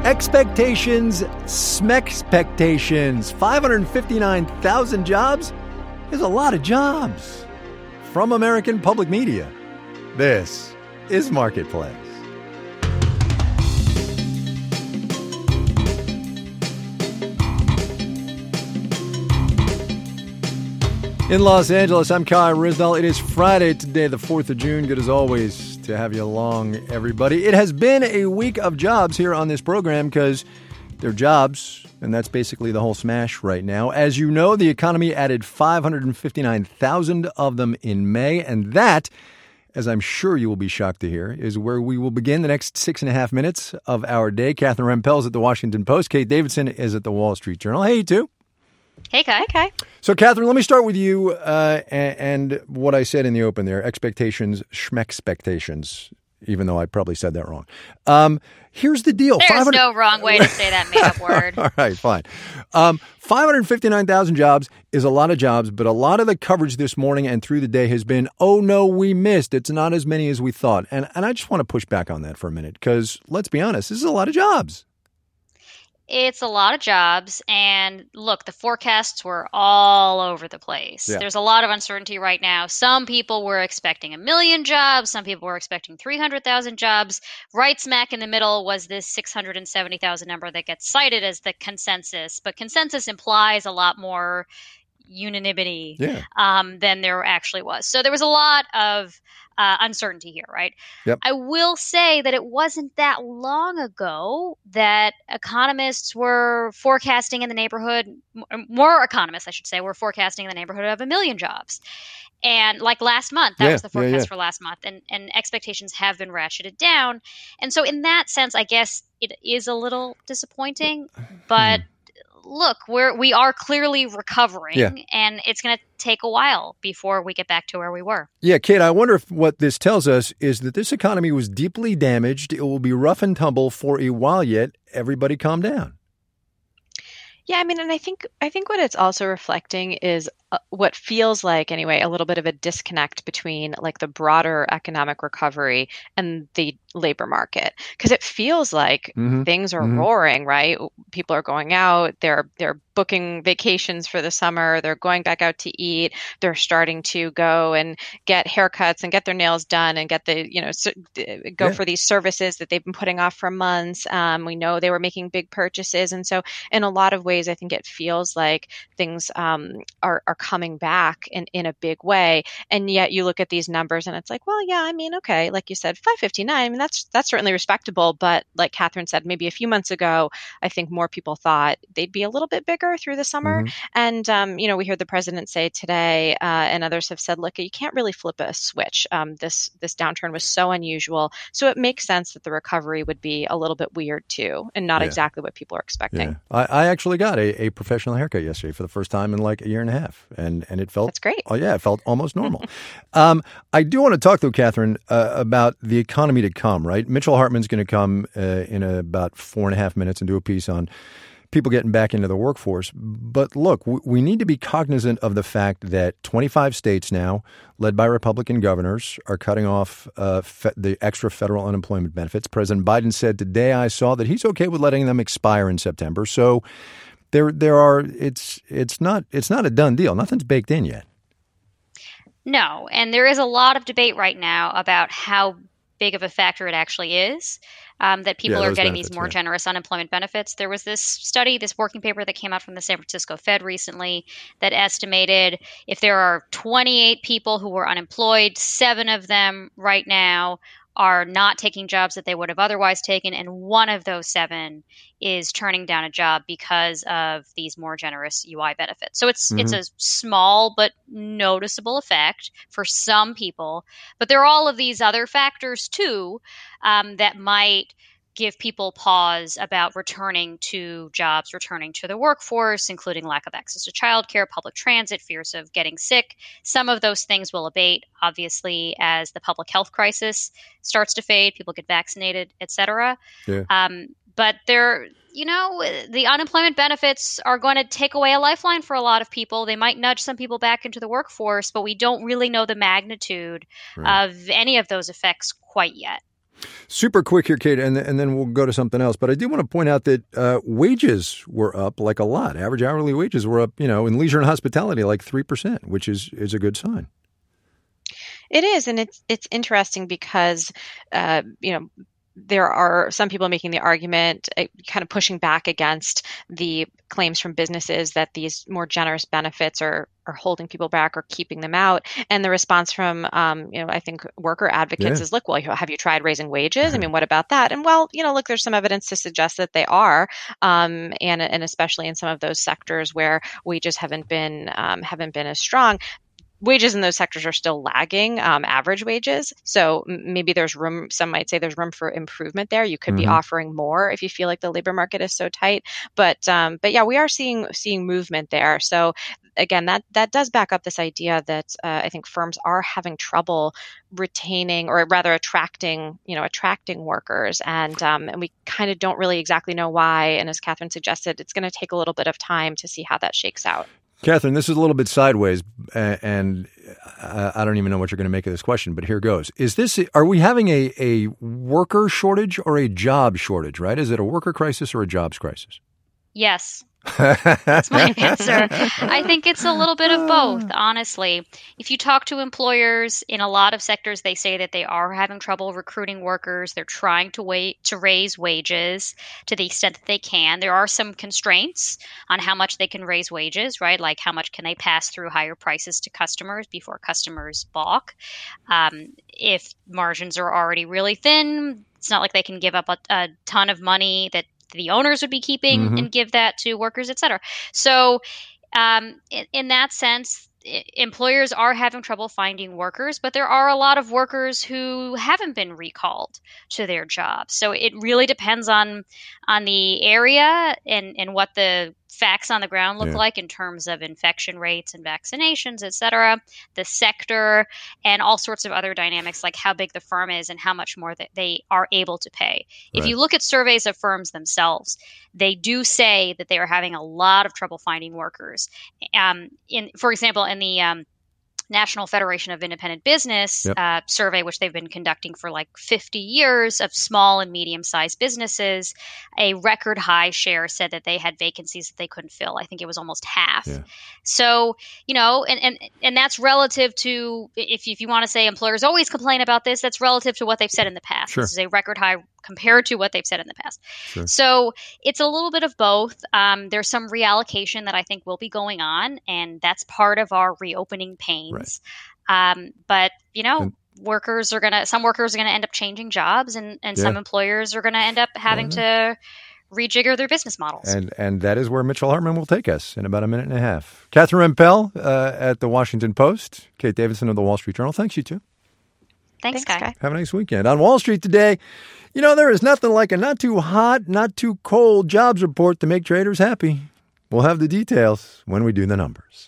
Expectations, smexpectations. 559,000 jobs is a lot of jobs. From American Public Media, this is Marketplace. In Los Angeles, I'm Kai Ryssdal. It is Friday today, the 4th of June. Good as always to have you along, everybody. It has been a week of jobs here on this program because they're jobs, and that's basically the whole smash right now. As you know, the economy added 559,000 of them in May, and that, as I'm sure you will be shocked to hear, is where we will begin the next 6.5 minutes of our day. Catherine Rempel is at the Washington Post. Kate Davidson is at the Wall Street Journal. Hey, you two. Hey, Kai. Kai. So, Catherine, let me start with you and what I said in the open there, expectations, schmexpectations, even though I probably said that wrong. Here's the deal. There's no wrong way to say that made-up word. All right, fine. 559,000 jobs is a lot of jobs, but a lot of the coverage this morning and through the day has been, oh, no, we missed. It's not as many as we thought. And I just want to push back on that for a minute because, let's be honest, this is a lot of jobs. It's a lot of jobs, and look, the forecasts were all over the place. Yeah. There's a lot of uncertainty right now. Some people were expecting 1 million jobs. Some people were expecting 300,000 jobs. Right smack in the middle was this 670,000 number that gets cited as the consensus, but consensus implies a lot more unanimity than there actually was. So there was a lot of uncertainty here, right? Yep. I will say that it wasn't that long ago that economists were forecasting in the neighborhood, more economists, I should say, were forecasting in the neighborhood of 1 million jobs. And like last month, that was the forecast for last month, and expectations have been ratcheted down. And so in that sense, I guess it is a little disappointing, but look, we are clearly recovering, and it's going to take a while before we get back to where we were. Yeah, Kate, I wonder if what this tells us is that this economy was deeply damaged. It will be rough and tumble for a while yet. Everybody calm down. Yeah, I mean, and I think what it's also reflecting is what feels like, anyway, a little bit of a disconnect between like the broader economic recovery and the labor market, because it feels like things are roaring, right? People are going out, they're booking vacations for the summer, they're going back out to eat, they're starting to go and get haircuts and get their nails done and get the go for these services that they've been putting off for months. We know they were making big purchases, and so in a lot of ways, I think it feels like things are coming back in a big way. And yet you look at these numbers and it's like, well, yeah, I mean, okay, like you said, 559, I mean, that's certainly respectable. But like Catherine said, maybe a few months ago, I think more people thought they'd be a little bit bigger through the summer. And, we heard the president say today, and others have said, look, you can't really flip a switch. This downturn was so unusual. So it makes sense that the recovery would be a little bit weird too, and not exactly what people are expecting. Yeah. I actually got a professional haircut yesterday for the first time in like a year and a half. And it felt... That's great. Oh, yeah, it felt almost normal. I do want to talk, though, Catherine, about the economy to come, right? Mitchell Hartman's going to come in about 4.5 minutes and do a piece on people getting back into the workforce. But look, we need to be cognizant of the fact that 25 states now, led by Republican governors, are cutting off the extra federal unemployment benefits. President Biden said today, I saw, that he's okay with letting them expire in September. So it's not a done deal. Nothing's baked in yet. No, and there is a lot of debate right now about how big of a factor it actually is, that people are getting these more generous unemployment benefits. There was this study, this working paper that came out from the San Francisco Fed recently that estimated if there are 28 people who were unemployed, 7 of them right now are not taking jobs that they would have otherwise taken, and one of those 7 is turning down a job because of these more generous UI benefits. So it's a small but noticeable effect for some people, but there are all of these other factors too that might give people pause about returning to jobs, returning to the workforce, including lack of access to childcare, public transit, fears of getting sick. Some of those things will abate, obviously, as the public health crisis starts to fade, people get vaccinated, et cetera. Yeah. But the unemployment benefits are going to take away a lifeline for a lot of people. They might nudge some people back into the workforce, but we don't really know the magnitude of any of those effects quite yet. Super quick here, Kate, and then we'll go to something else. But I do want to point out that wages were up like a lot. Average hourly wages were up, in leisure and hospitality like 3%, which is a good sign. It is, and it's interesting because, there are some people making the argument, kind of pushing back against the claims from businesses that these more generous benefits are holding people back or keeping them out. And the response from, I think worker advocates is, look, well, have you tried raising wages? I mean, what about that? And well, look, there's some evidence to suggest that they are, and especially in some of those sectors where wages haven't been as strong. Wages in those sectors are still lagging average wages. So maybe there's room, some might say there's room for improvement there. You could be offering more if you feel like the labor market is so tight. But yeah, we are seeing movement there. So again, that does back up this idea that I think firms are having trouble retaining, or rather attracting workers. And we kind of don't really exactly know why. And as Catherine suggested, it's going to take a little bit of time to see how that shakes out. Catherine, this is a little bit sideways, and I don't even know what you're going to make of this question, but here goes. Are we having a worker shortage or a job shortage, right? Is it a worker crisis or a jobs crisis? Yes. That's my answer. I think it's a little bit of both, honestly. If you talk to employers in a lot of sectors, they say that they are having trouble recruiting workers. They're trying to raise wages to the extent that they can. There are some constraints on how much they can raise wages, right? Like how much can they pass through higher prices to customers before customers balk. If margins are already really thin, it's not like they can give up a ton of money that the owners would be keeping and give that to workers, et cetera. So in that sense, employers are having trouble finding workers, but there are a lot of workers who haven't been recalled to their jobs. So it really depends on the area and what the facts on the ground look like in terms of infection rates and vaccinations, et cetera, the sector, and all sorts of other dynamics like how big the firm is and how much more that they are able to pay. If you look at surveys of firms themselves, they do say that they are having a lot of trouble finding workers. For example, in the National Federation of Independent Business survey, which they've been conducting for like 50 years of small and medium-sized businesses, a record high share said that they had vacancies that they couldn't fill. I think it was almost half. Yeah. So, and that's relative to, if you want to say employers always complain about this, that's relative to what they've said in the past. Sure. This is a record high compared to what they've said in the past. Sure. So it's a little bit of both. There's some reallocation that I think will be going on, and that's part of our reopening pains. Right. But, some workers are going to end up changing jobs, and some employers are going to end up having to rejigger their business models. And that is where Mitchell Hartman will take us in about a minute and a half. Catherine Rampell at The Washington Post, Kate Davidson of The Wall Street Journal. Thanks, you two. Thanks, Guy. Have a nice weekend. On Wall Street today, there is nothing like a not too hot, not too cold jobs report to make traders happy. We'll have the details when we do the numbers.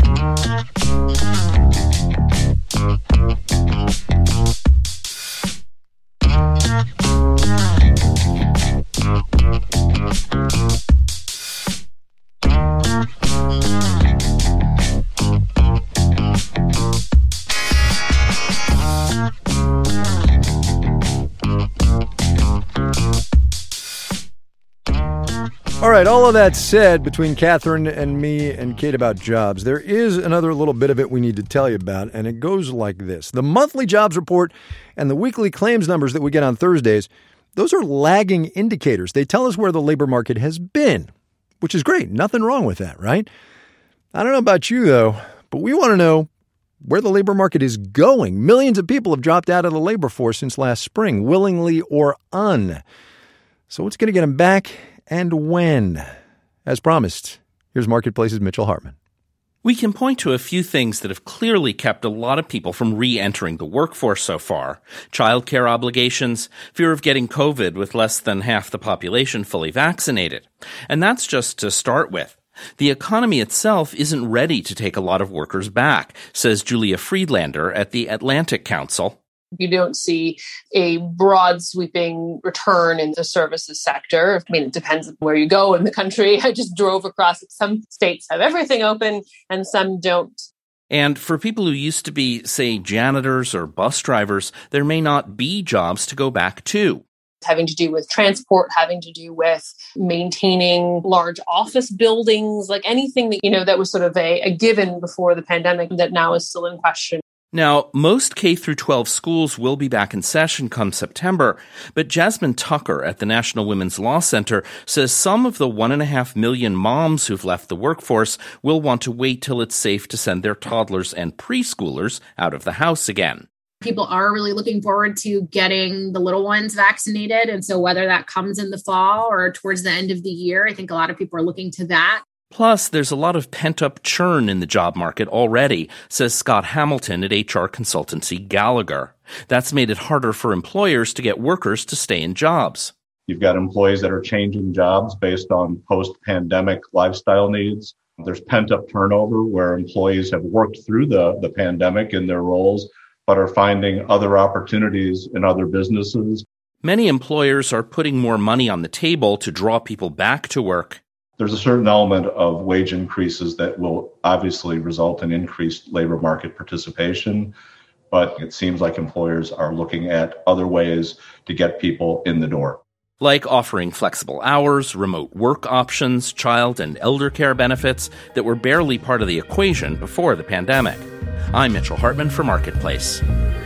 All right, all of that said, between Catherine and me and Kate about jobs, there is another little bit of it we need to tell you about, and it goes like this. The monthly jobs report and the weekly claims numbers that we get on Thursdays, those are lagging indicators. They tell us where the labor market has been, which is great. Nothing wrong with that, right? I don't know about you, though, but we want to know where the labor market is going. Millions of people have dropped out of the labor force since last spring, willingly or un. So what's going to get them back? And when? As promised, here's Marketplace's Mitchell Hartman. We can point to a few things that have clearly kept a lot of people from re-entering the workforce so far. Childcare obligations, fear of getting COVID with less than half the population fully vaccinated. And that's just to start with. The economy itself isn't ready to take a lot of workers back, says Julia Friedlander at the Atlantic Council. You don't see a broad sweeping return in the services sector. I mean, it depends on where you go in the country. I just drove across. Some states have everything open and some don't. And for people who used to be, say, janitors or bus drivers, there may not be jobs to go back to. Having to do with transport, having to do with maintaining large office buildings, like anything that, that was sort of a given before the pandemic that now is still in question. Now, most K-12 schools will be back in session come September, but Jasmine Tucker at the National Women's Law Center says some of the 1.5 million moms who've left the workforce will want to wait till it's safe to send their toddlers and preschoolers out of the house again. People are really looking forward to getting the little ones vaccinated. And so whether that comes in the fall or towards the end of the year, I think a lot of people are looking to that. Plus, there's a lot of pent-up churn in the job market already, says Scott Hamilton at HR consultancy Gallagher. That's made it harder for employers to get workers to stay in jobs. You've got employees that are changing jobs based on post-pandemic lifestyle needs. There's pent-up turnover where employees have worked through the pandemic in their roles, but are finding other opportunities in other businesses. Many employers are putting more money on the table to draw people back to work. There's a certain element of wage increases that will obviously result in increased labor market participation, but it seems like employers are looking at other ways to get people in the door. Like offering flexible hours, remote work options, child and elder care benefits that were barely part of the equation before the pandemic. I'm Mitchell Hartman for Marketplace.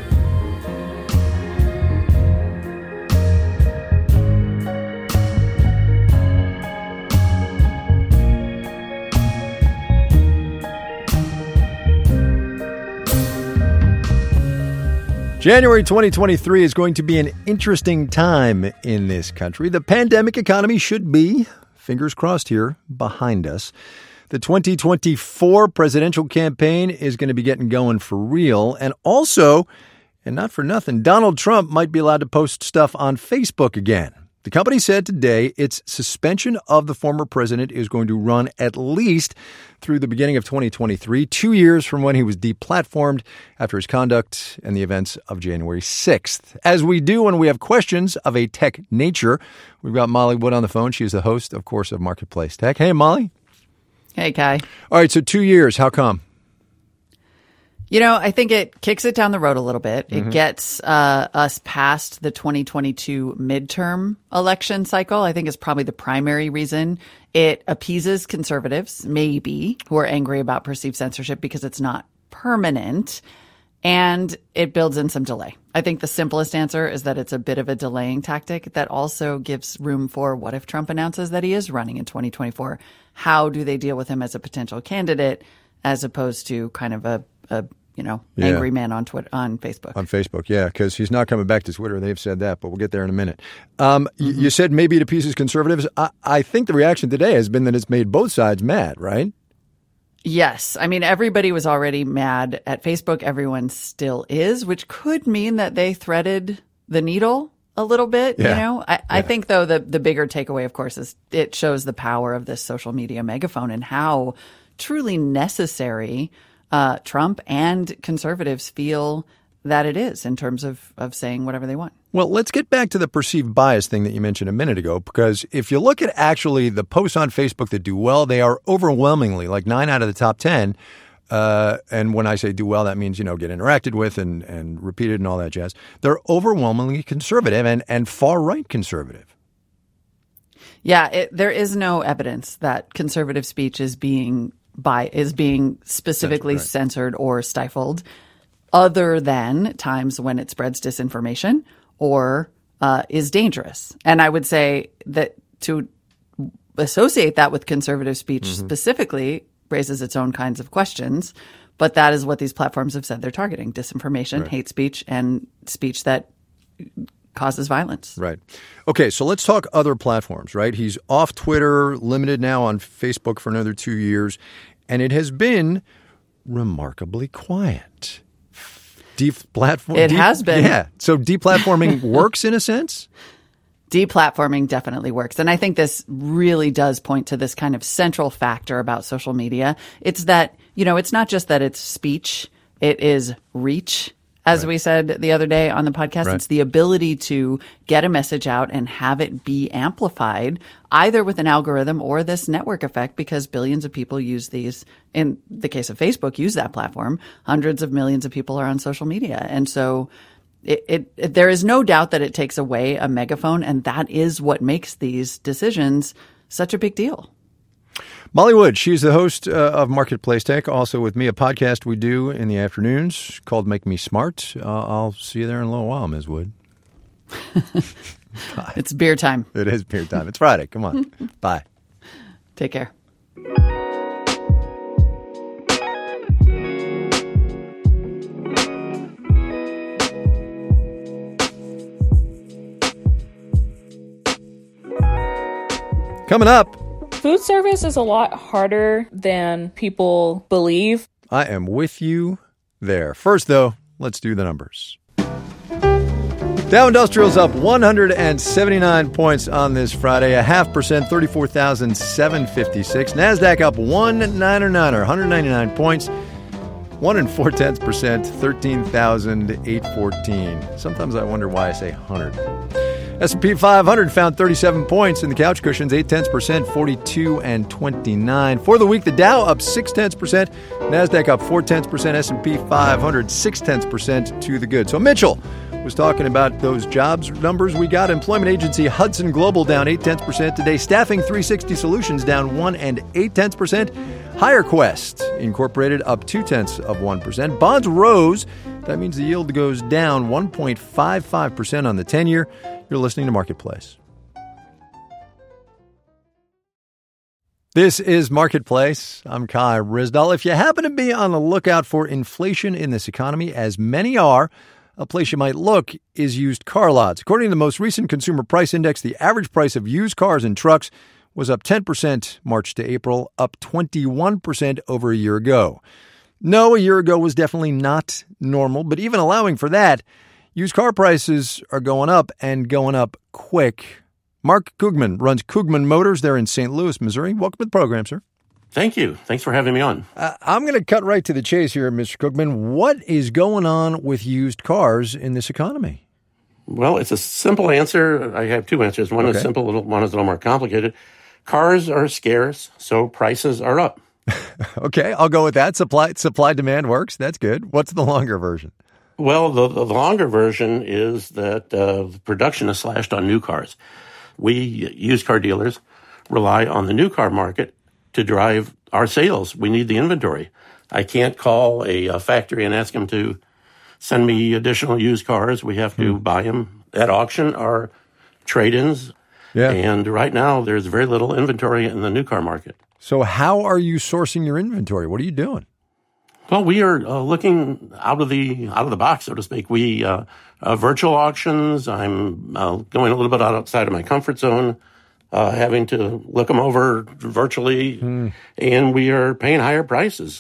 January 2023 is going to be an interesting time in this country. The pandemic economy should be, fingers crossed here, behind us. The 2024 presidential campaign is going to be getting going for real. And also, and not for nothing, Donald Trump might be allowed to post stuff on Facebook again. The company said today its suspension of the former president is going to run at least through the beginning of 2023, 2 years from when he was deplatformed after his conduct and the events of January 6th. As we do when we have questions of a tech nature, we've got Molly Wood on the phone. She is the host, of course, of Marketplace Tech. Hey, Molly. Hey, Kai. All right, so 2 years. How come? I think it kicks it down the road a little bit. It gets us past the 2022 midterm election cycle. I think is probably the primary reason. It appeases conservatives, maybe, who are angry about perceived censorship because it's not permanent. And it builds in some delay. I think the simplest answer is that it's a bit of a delaying tactic that also gives room for what if Trump announces that he is running in 2024? How do they deal with him as a potential candidate as opposed to kind of a angry man on Twitter, on Facebook. On Facebook, yeah, because he's not coming back to Twitter. They've said that, but we'll get there in a minute. You said maybe it appeases conservatives. I think the reaction today has been that it's made both sides mad, right? Yes. I mean, everybody was already mad at Facebook. Everyone still is, which could mean that they threaded the needle a little bit. Yeah. I think, though, the bigger takeaway, of course, is it shows the power of this social media megaphone and how truly necessary Trump and conservatives feel that it is in terms of saying whatever they want. Well, let's get back to the perceived bias thing that you mentioned a minute ago, because if you look at actually the posts on Facebook that do well, they are overwhelmingly, like 9 out of the top 10. And when I say do well, that means, get interacted with and repeated and all that jazz. They're overwhelmingly conservative and far-right conservative. Yeah, there is no evidence that conservative speech is being specifically censored or stifled, other than times when it spreads disinformation or is dangerous. And I would say that to associate that with conservative speech specifically raises its own kinds of questions. But that is what these platforms have said they're targeting: disinformation, hate speech, and speech that causes violence. Right. Okay, so let's talk other platforms, right? He's off Twitter, limited now on Facebook for another 2 years, and it has been remarkably quiet. It has been. Yeah. So deplatforming works in a sense? Deplatforming definitely works. And I think this really does point to this kind of central factor about social media. It's that, it's not just that it's speech, it is reach As we said the other day on the podcast, it's the ability to get a message out and have it be amplified either with an algorithm or this network effect, because billions of people use these. In the case of Facebook, use that platform. Hundreds of millions of people are on social media. And so there is no doubt that it takes away a megaphone, and that is what makes these decisions such a big deal. Molly Wood, she's the host of Marketplace Tech, also with me, a podcast we do in the afternoons called Make Me Smart. I'll see you there in a little while, Ms. Wood. It's beer time. It is beer time. It's Friday. Come on. Bye. Take care. Coming up. Food service is a lot harder than people believe. I am with you there. First, though, let's do the numbers. Dow Industrial's up 179 points on this Friday, 0.5%, 34,756. NASDAQ up 199 points, 1 4/10%, 13,814. Sometimes I wonder why I say 100. S&P 500 found 37 points in the couch cushions, 0.8%, 42,29. For the week, the Dow up 0.6%, NASDAQ up 0.4%, S&P 500 0.6% to the good. So Mitchell was talking about those jobs numbers we got. Employment agency Hudson Global down 0.8% today. Staffing 360 Solutions down 1 8/10%. HireQuest Incorporated up 0.2%. Bonds rose. That means the yield goes down 1.55% on the 10-year. You're listening to Marketplace. This is Marketplace. I'm Kai Ryssdal. If you happen to be on the lookout for inflation in this economy, as many are, a place you might look is used car lots. According to the most recent Consumer Price Index, the average price of used cars and trucks was up 10% March to April, up 21% over a year ago. No, a year ago was definitely not normal, but even allowing for that, used car prices are going up and going up quick. Mark Kugman runs Kugman Motors. They're in St. Louis, Missouri. Welcome to the program, sir. Thank you. Thanks for having me on. I'm going to cut right to the chase here, Mr. Kugman. What is going on with used cars in this economy? Well, it's a simple answer. I have two answers. One is simple, one is a little more complicated. Cars are scarce, so prices are up. Okay, I'll go with that. Supply demand works. That's good. What's the longer version? Well, the longer version is that the production is slashed on new cars. We, used car dealers, rely on the new car market to drive our sales. We need the inventory. I can't call a factory and ask them to send me additional used cars. We have to buy them at auction or trade-ins. Yeah. And right now, there's very little inventory in the new car market. So how are you sourcing your inventory? What are you doing? Well, we are looking out of the box, so to speak. We virtual auctions. I'm going a little bit outside of my comfort zone, having to look them over virtually, and we are paying higher prices.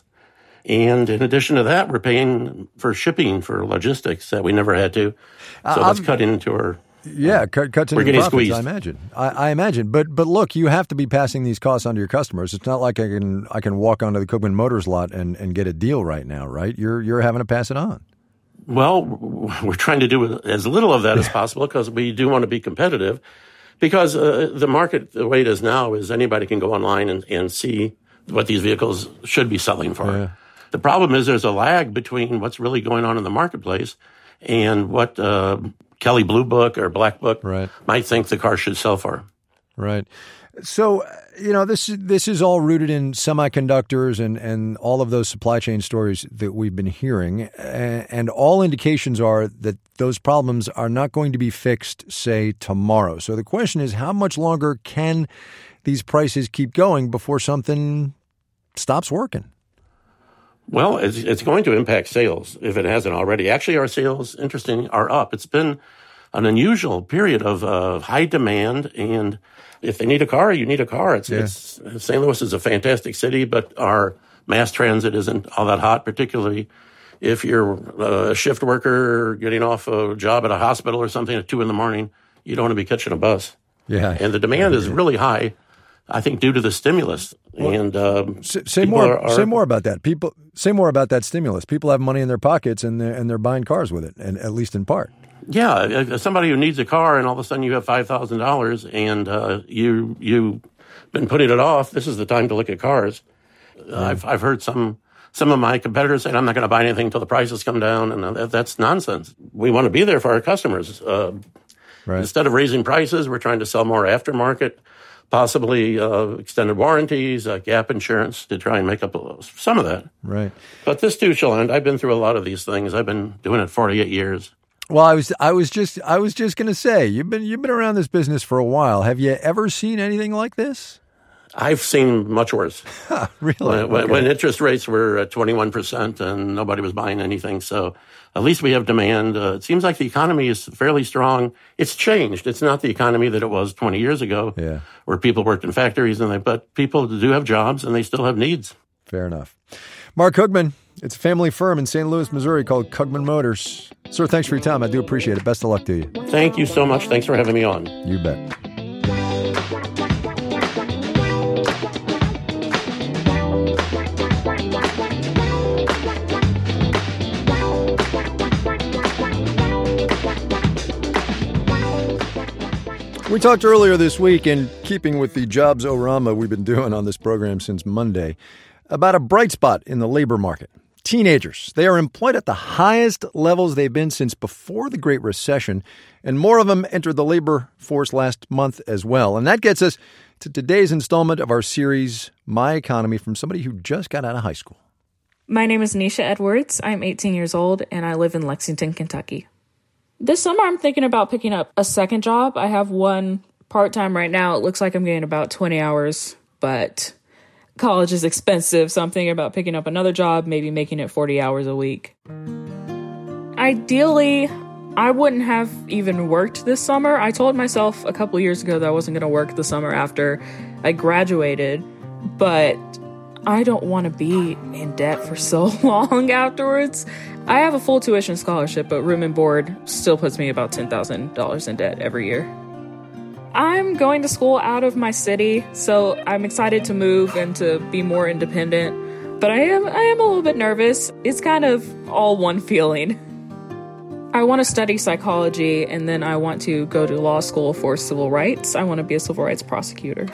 And in addition to that, we're paying for shipping, for logistics that we never had to. So that's cutting into our... Yeah, cuts into we're getting profits, squeezed. I imagine. I imagine. But look, you have to be passing these costs on to your customers. It's not like I can walk onto the Kugman Motors lot and get a deal right now, right? You're having to pass it on. Well, we're trying to do as little of that as possible because we do want to be competitive. Because the market, the way it is now, is anybody can go online and see what these vehicles should be selling for. Yeah. The problem is there's a lag between what's really going on in the marketplace and what Kelley Blue Book or Black Book might think the car should sell for. Right. So, this is all rooted in semiconductors and all of those supply chain stories that we've been hearing. And all indications are that those problems are not going to be fixed, say, tomorrow. So the question is, how much longer can these prices keep going before something stops working? Well, it's going to impact sales if it hasn't already. Actually, our sales, interesting, are up. It's been an unusual period of high demand, and if they need a car, you need a car. St. Louis is a fantastic city, but our mass transit isn't all that hot, particularly if you're a shift worker getting off a job at a hospital or something at 2 a.m. You don't want to be catching a bus. Yeah. And the demand is really high. I think due to the stimulus. And say more about that. Say more about that stimulus. People have money in their pockets and they're buying cars with it, and at least in part. Yeah, somebody who needs a car and all of a sudden you have $5,000 and you've been putting it off. This is the time to look at cars. I've heard some of my competitors say, I'm not going to buy anything until the prices come down, and that's nonsense. We want to be there for our customers. Instead of raising prices, we're trying to sell more aftermarket, possibly extended warranties, gap insurance to try and make up some of that. Right. But this too shall end. I've been through a lot of these things. I've been doing it 48 years. Well, I was just going to say, you've been around this business for a while. Have you ever seen anything like this? I've seen much worse. Really? When interest rates were at 21% and nobody was buying anything. So at least we have demand. It seems like the economy is fairly strong. It's changed. It's not the economy that it was 20 years ago, where people worked in factories, but people do have jobs and they still have needs. Fair enough. Mark Hugman, it's a family firm in St. Louis, Missouri called Hugman Motors. Sir, thanks for your time. I do appreciate it. Best of luck to you. Thank you so much. Thanks for having me on. You bet. We talked earlier this week, in keeping with the Jobs-O-Rama we've been doing on this program since Monday, about a bright spot in the labor market. Teenagers. They are employed at the highest levels they've been since before the Great Recession, and more of them entered the labor force last month as well. And that gets us to today's installment of our series, My Economy, from somebody who just got out of high school. My name is Nisha Edwards. I'm 18 years old, and I live in Lexington, Kentucky. This summer, I'm thinking about picking up a second job. I have one part-time right now. It looks like I'm getting about 20 hours, but college is expensive, so I'm thinking about picking up another job, maybe making it 40 hours a week. Ideally, I wouldn't have even worked this summer. I told myself a couple years ago that I wasn't going to work the summer after I graduated, but I don't want to be in debt for so long afterwards. I have a full tuition scholarship, but room and board still puts me about $10,000 in debt every year. I'm going to school out of my city, so I'm excited to move and to be more independent. But I am a little bit nervous. It's kind of all one feeling. I want to study psychology, and then I want to go to law school for civil rights. I want to be a civil rights prosecutor.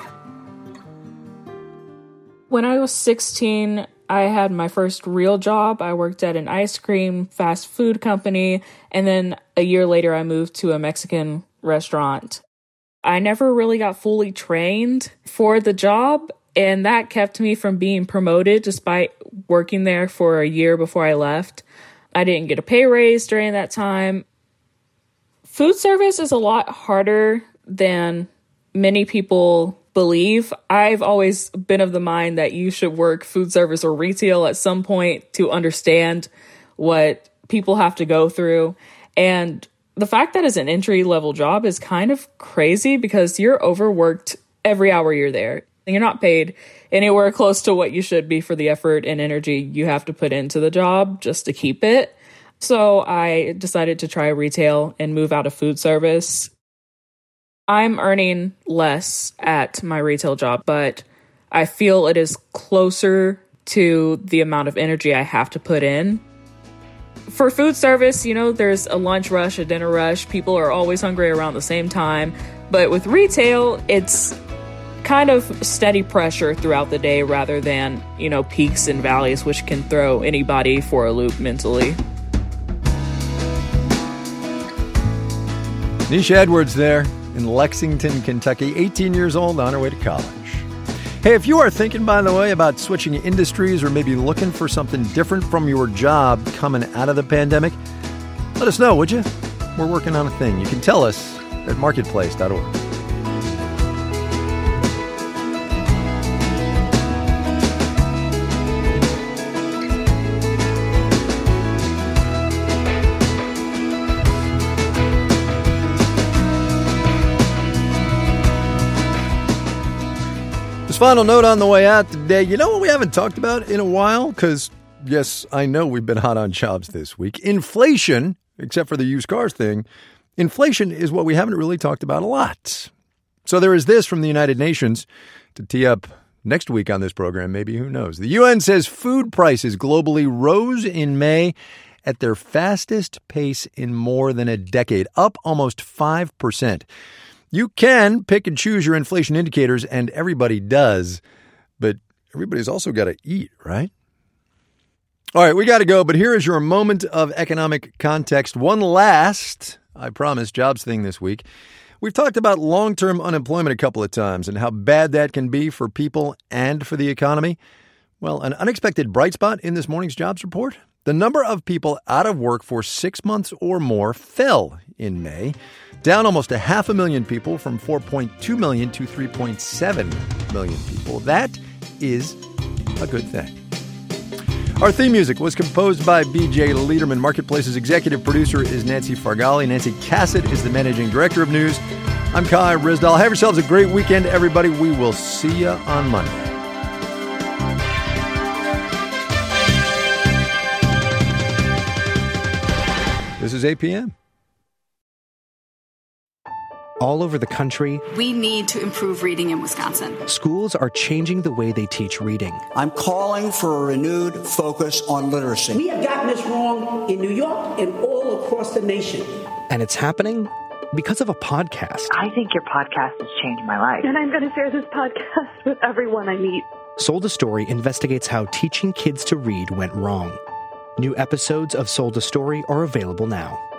When I was 16, I had my first real job. I worked at an ice cream fast food company, and then a year later I moved to a Mexican restaurant. I never really got fully trained for the job, and that kept me from being promoted despite working there for a year before I left. I didn't get a pay raise during that time. Food service is a lot harder than many people believe. I've always been of the mind that you should work food service or retail at some point to understand what people have to go through. And the fact that it's an entry-level job is kind of crazy because you're overworked every hour you're there. You're not paid anywhere close to what you should be for the effort and energy you have to put into the job just to keep it. So I decided to try retail and move out of food service. I'm earning less at my retail job, but I feel it is closer to the amount of energy I have to put in. For food service, there's a lunch rush, a dinner rush. People are always hungry around the same time. But with retail, it's kind of steady pressure throughout the day rather than, peaks and valleys, which can throw anybody for a loop mentally. Nisha Edwards there in Lexington, Kentucky, 18 years old, on her way to college. Hey, if you are thinking, by the way, about switching industries or maybe looking for something different from your job coming out of the pandemic, let us know, would you? We're working on a thing. You can tell us at marketplace.org. Final note on the way out today. You know what we haven't talked about in a while? Because, yes, I know we've been hot on jobs this week. Inflation, except for the used cars thing, inflation is what we haven't really talked about a lot. So there is this from the United Nations. to tee up next week on this program, maybe, who knows. The UN says food prices globally rose in May at their fastest pace in more than a decade, up almost 5%. You can pick and choose your inflation indicators, and everybody does, but everybody's also got to eat, right? All right, we got to go, but here is your moment of economic context. One last, I promise, jobs thing this week. We've talked about long-term unemployment a couple of times and how bad that can be for people and for the economy. Well, an unexpected bright spot in this morning's jobs report: the number of people out of work for 6 months or more fell in May, down almost 500,000 people from 4.2 million to 3.7 million people. That is a good thing. Our theme music was composed by B.J. Liederman. Marketplace's executive producer is Nancy Fargali. Nancy Cassett is the managing director of news. I'm Kai Ryssdal. Have yourselves a great weekend, everybody. We will see you on Monday. This is APM. All over the country, we need to improve reading in Wisconsin. Schools are changing the way they teach reading. I'm calling for a renewed focus on literacy. We have gotten this wrong in New York and all across the nation. And it's happening because of a podcast. I think your podcast has changed my life. And I'm going to share this podcast with everyone I meet. Sold a Story investigates how teaching kids to read went wrong. New episodes of Sold a Story are available now.